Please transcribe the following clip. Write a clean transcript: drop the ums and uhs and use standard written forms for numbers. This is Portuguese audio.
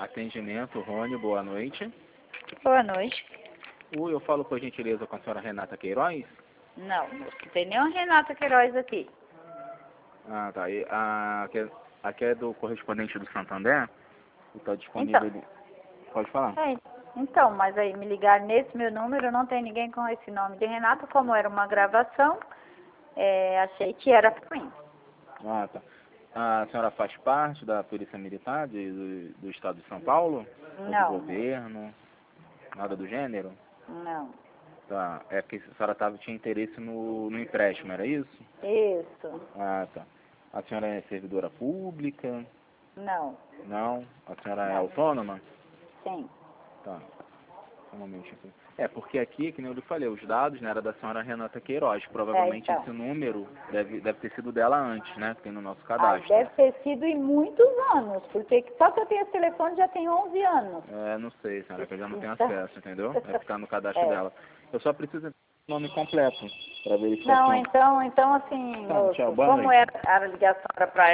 Atendimento, Rony, boa noite. Boa noite. Eu falo por gentileza com a senhora Renata Queiroz? Não tem nenhuma Renata Queiroz aqui. Ah, tá. Aqui é do correspondente do Santander? Está disponível Então. Pode falar. Então, mas aí me ligar nesse meu número, não tem ninguém com esse nome de Renata. Como era uma gravação, achei que era para mim. Ah, tá. A senhora faz parte da Polícia Militar do Estado de São Paulo? Não. Ou do governo? Nada do gênero? Não. Tá. É que a senhora tinha interesse no empréstimo, era isso? Isso. Ah, tá. A senhora é servidora pública? Não. Não? A senhora é Não. autônoma? Sim. Tá. Um momentinho aqui. Porque aqui, que nem eu lhe falei, os dados, né, era da senhora Renata Queiroz. Provavelmente Então. esse número deve ter sido dela antes, né, que tem no nosso Aí cadastro. deve ter sido em muitos anos, porque só que eu tenho esse telefone já tem 11 anos. Não sei, senhora, que eu já não tenho acesso, entendeu? Vai ficar no cadastro É. dela. Eu só preciso do nome completo para verificar. Não, então assim, Tá, moço, tchau, boa como noite. era a ligação era para